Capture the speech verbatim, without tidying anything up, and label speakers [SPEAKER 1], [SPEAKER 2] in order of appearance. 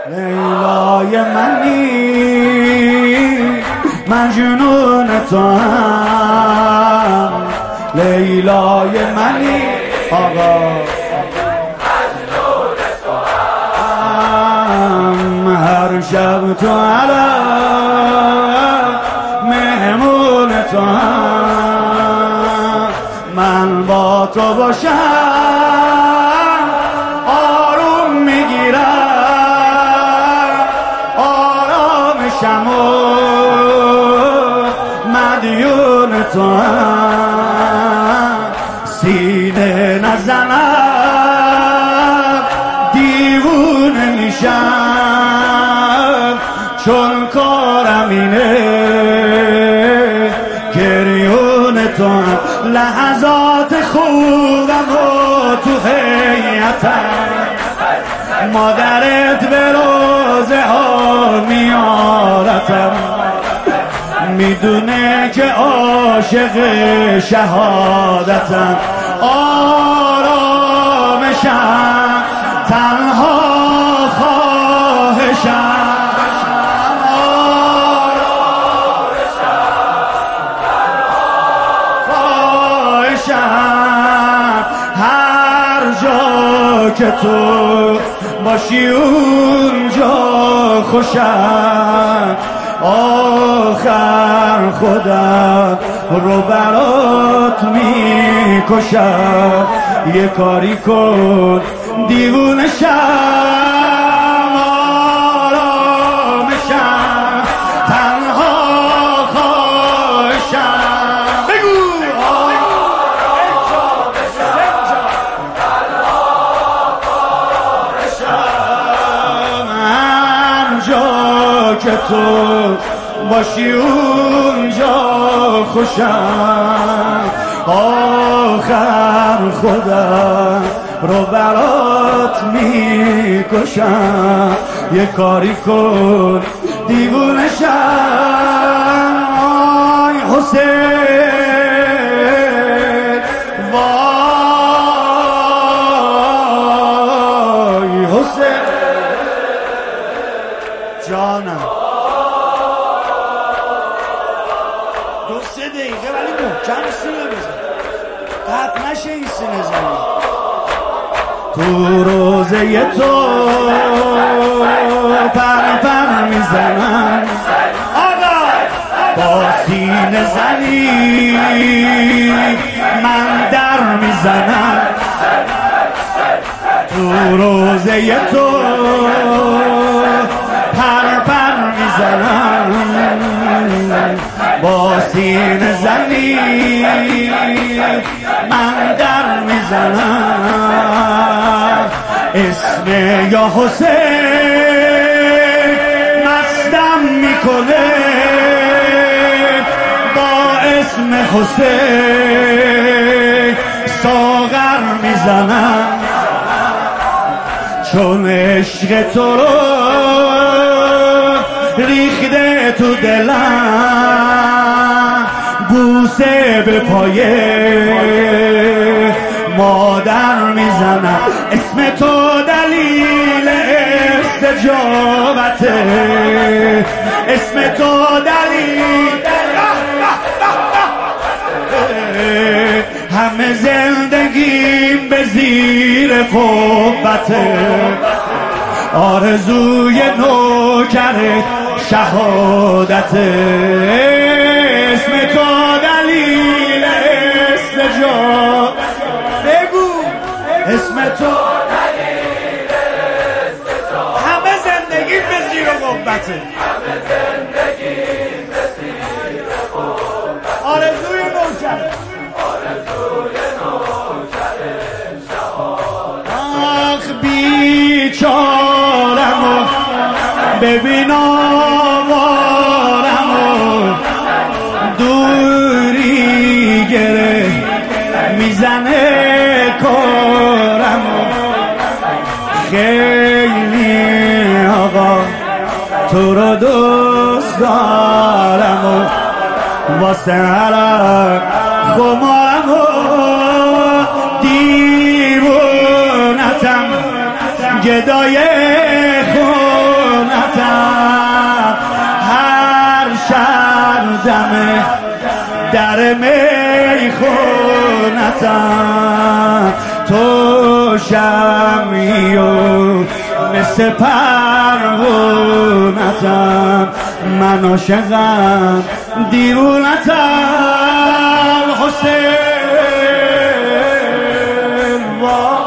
[SPEAKER 1] لیلای منی مجنون تو هم، لیلای منی آقا مجنون تو هم، هر شب تو علم مهمون تو هم، من با تو باشم آروم میگیرم، آرامشم و مدیون تو هم، سینه نزنم دیوونه میشم، چون کارم اینه گریون تو هم، لحظات خوبم و تو حیاتم، مادرت به روزه ها میارتم، میدونه که عاشق شهادتم، آرامشم تنها خواهشم، هر جا که تو باشی اونجا خوشم، آخر خودم رو برات میکشم، یه کاری کن دیوونه شم، آرامشم تنها خواهشم، بگو که تو باشی اونجا خوشم، آخر خودم رو برات میکشم، یه کاری کن دیوونه شم، آی حسین وای حسین جانم، دو سه دقیقه ولی محکم سینه بزن، قطع نشه این سینه زنی، تو روزه تو پر پر میزنم، آقا با سینه زنی من در میزنم، تو روزه تو پر پر میزنم، با سینه زنی من در میزنم، اسم یا حسین مستم میکنه، با اسم حسین ساغر میزنم، چون عشق تو رو ریخته تو دلم، بوسه به پایه مادر میزنم، اسم تو دلیل استجابته، اسم تو دلیل همه زندگیم به زیر قبته، آرزوی نوکر شهادت، اسم تو دلیل استجاب، بگو اسم تو دلیل استجاب، همه زندگی به زیر قبته، همه زندگی به زیر قبته، آرزوی نوکر آرزوی نوکر شهادت، آخ بیچارم ببین آوارم و دوری گره میزنه کارم و خیلی آقا تو رو دوست دارم و واسه عرق خمارم و دیوونتم گدای خود شیخونتم تو شمی و مثل پروانتم من عاشقم دیوونتم حسین